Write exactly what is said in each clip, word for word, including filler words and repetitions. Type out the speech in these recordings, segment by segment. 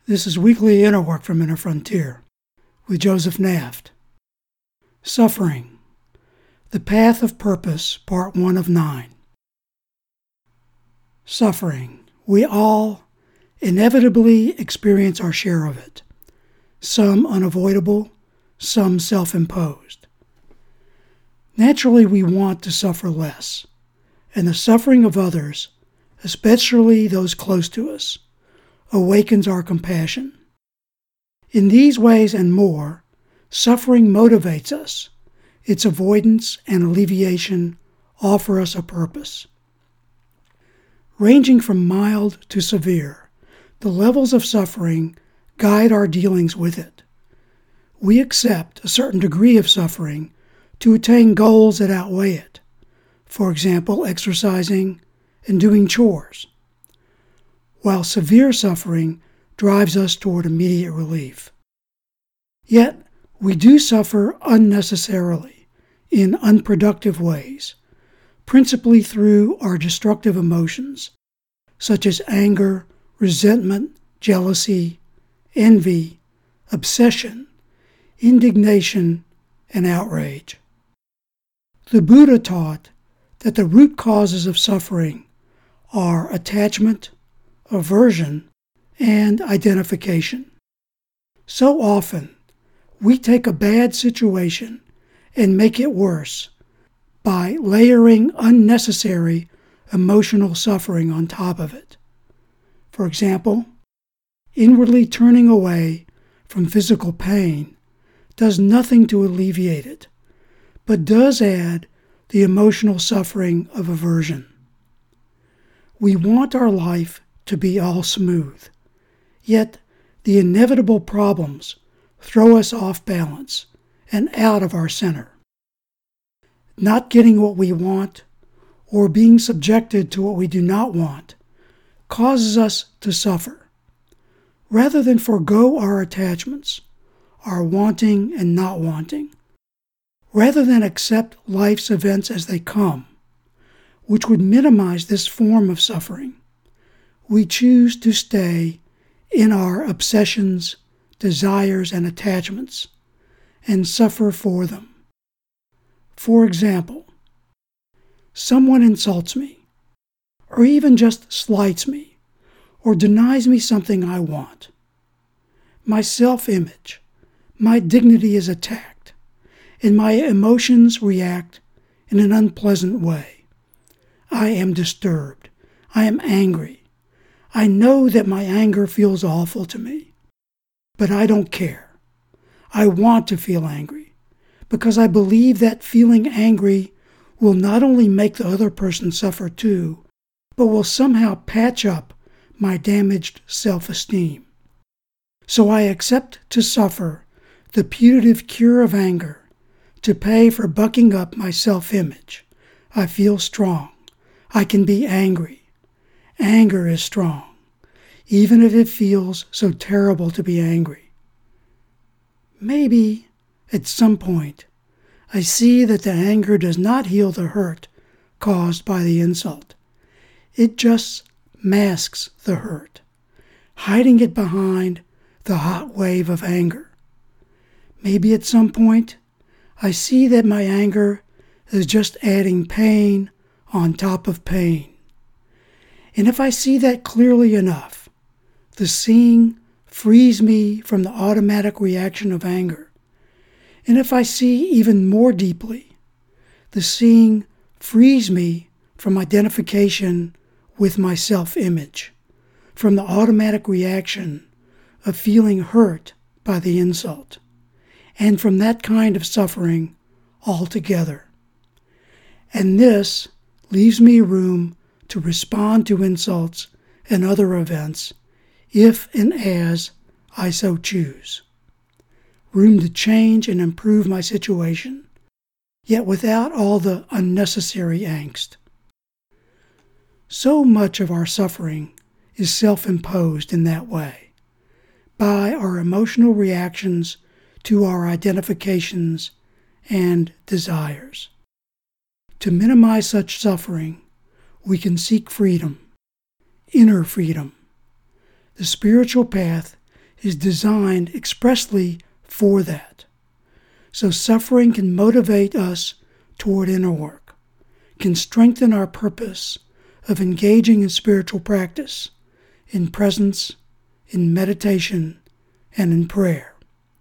This is Weekly Inner Work from Inner Frontier with Joseph Naft. Suffering, the Path of Purpose, Part one of nine. Suffering. We all inevitably experience our share of it, some unavoidable, some self-imposed. Naturally, we want to suffer less, and the suffering of others, especially those close to us, awakens our compassion. In these ways and more, suffering motivates us. Its avoidance and alleviation offer us a purpose. Ranging from mild to severe, the levels of suffering guide our dealings with it. We accept a certain degree of suffering to attain goals that outweigh it. For example, exercising and doing chores, while severe suffering drives us toward immediate relief. Yet, we do suffer unnecessarily, in unproductive ways, principally through our destructive emotions, such as anger, resentment, jealousy, envy, obsession, indignation, and outrage. The Buddha taught that the root causes of suffering are attachment, aversion, and identification. So often, we take a bad situation and make it worse by layering unnecessary emotional suffering on top of it. For example, inwardly turning away from physical pain does nothing to alleviate it, but does add the emotional suffering of aversion. We want our life to be all smooth, yet the inevitable problems throw us off balance and out of our center. Not getting what we want or being subjected to what we do not want causes us to suffer. Rather than forego our attachments, our wanting and not wanting, rather than accept life's events as they come, which would minimize this form of suffering, we choose to stay in our obsessions, desires, and attachments, and suffer for them. For example, someone insults me, or even just slights me, or denies me something I want. My self-image, my dignity is attacked, and my emotions react in an unpleasant way. I am disturbed. I am angry. I know that my anger feels awful to me, but I don't care. I want to feel angry because I believe that feeling angry will not only make the other person suffer too, but will somehow patch up my damaged self-esteem. So I accept to suffer the punitive cure of anger to pay for bucking up my self-image. I feel strong. I can be angry. Anger is strong, even if it feels so terrible to be angry. Maybe, at some point, I see that the anger does not heal the hurt caused by the insult. It just masks the hurt, hiding it behind the hot wave of anger. Maybe at some point, I see that my anger is just adding pain on top of pain. And if I see that clearly enough, the seeing frees me from the automatic reaction of anger. And if I see even more deeply, the seeing frees me from identification with my self-image, from the automatic reaction of feeling hurt by the insult, and from that kind of suffering altogether. And this leaves me room to respond to insults and other events if and as I so choose. Room to change and improve my situation, yet without all the unnecessary angst. So much of our suffering is self-imposed in that way, by our emotional reactions to our identifications and desires. To minimize such suffering, we can seek freedom, inner freedom. The spiritual path is designed expressly for that. So suffering can motivate us toward inner work, can strengthen our purpose of engaging in spiritual practice, in presence, in meditation, and in prayer.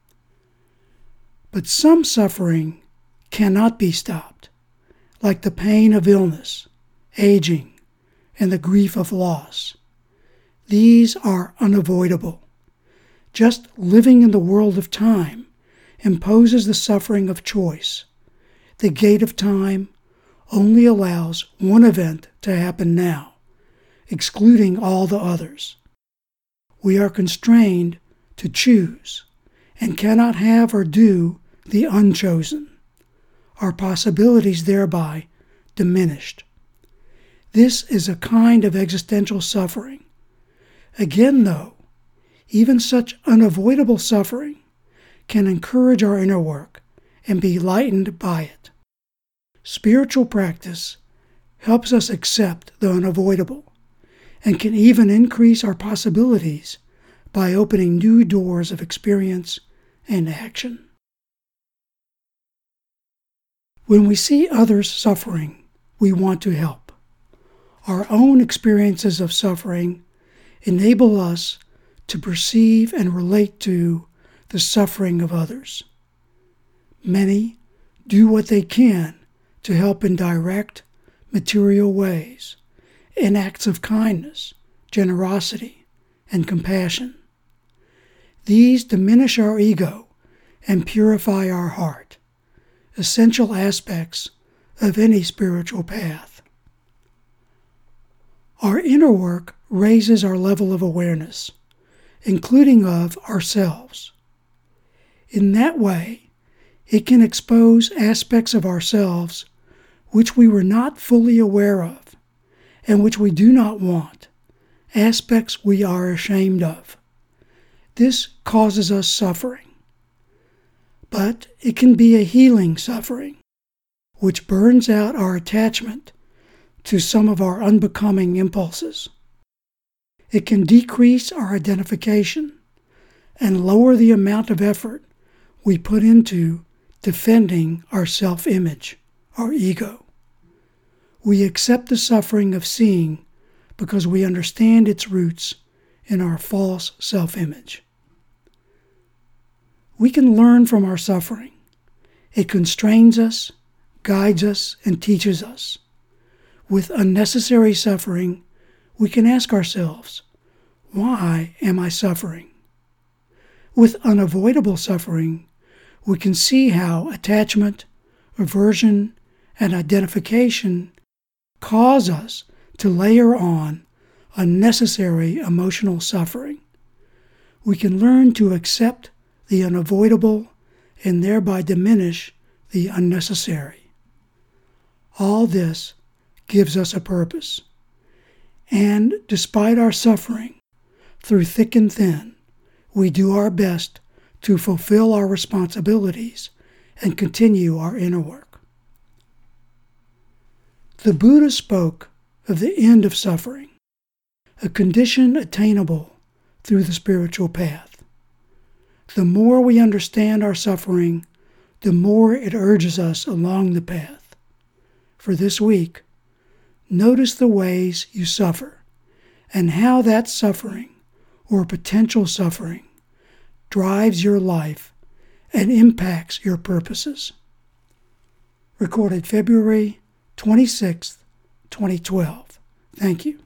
But some suffering cannot be stopped, like the pain of illness, aging, and the grief of loss. These are unavoidable. Just living in the world of time imposes the suffering of choice. The gate of time only allows one event to happen now, excluding all the others. We are constrained to choose and cannot have or do the unchosen. Our possibilities thereby diminished. This is a kind of existential suffering. Again, though, even such unavoidable suffering can encourage our inner work and be lightened by it. Spiritual practice helps us accept the unavoidable and can even increase our possibilities by opening new doors of experience and action. When we see others suffering, we want to help. Our own experiences of suffering enable us to perceive and relate to the suffering of others. Many do what they can to help in direct, material ways, in acts of kindness, generosity, and compassion. These diminish our ego and purify our heart, essential aspects of any spiritual path. Our inner work raises our level of awareness, including of ourselves. In that way, it can expose aspects of ourselves which we were not fully aware of and which we do not want, aspects we are ashamed of. This causes us suffering. But it can be a healing suffering, which burns out our attachment to some of our unbecoming impulses. It can decrease our identification and lower the amount of effort we put into defending our self-image, our ego. We accept the suffering of seeing because we understand its roots in our false self-image. We can learn from our suffering. It constrains us, guides us, and teaches us. With unnecessary suffering, we can ask ourselves, why am I suffering? With unavoidable suffering, we can see how attachment, aversion, and identification cause us to layer on unnecessary emotional suffering. We can learn to accept the unavoidable and thereby diminish the unnecessary. All this gives us a purpose. And despite our suffering, through thick and thin, we do our best to fulfill our responsibilities and continue our inner work. The Buddha spoke of the end of suffering, a condition attainable through the spiritual path. The more we understand our suffering, the more it urges us along the path. For this week, notice the ways you suffer and how that suffering, or potential suffering, drives your life and impacts your purposes. Recorded February twenty-sixth, twenty twelve. Thank you.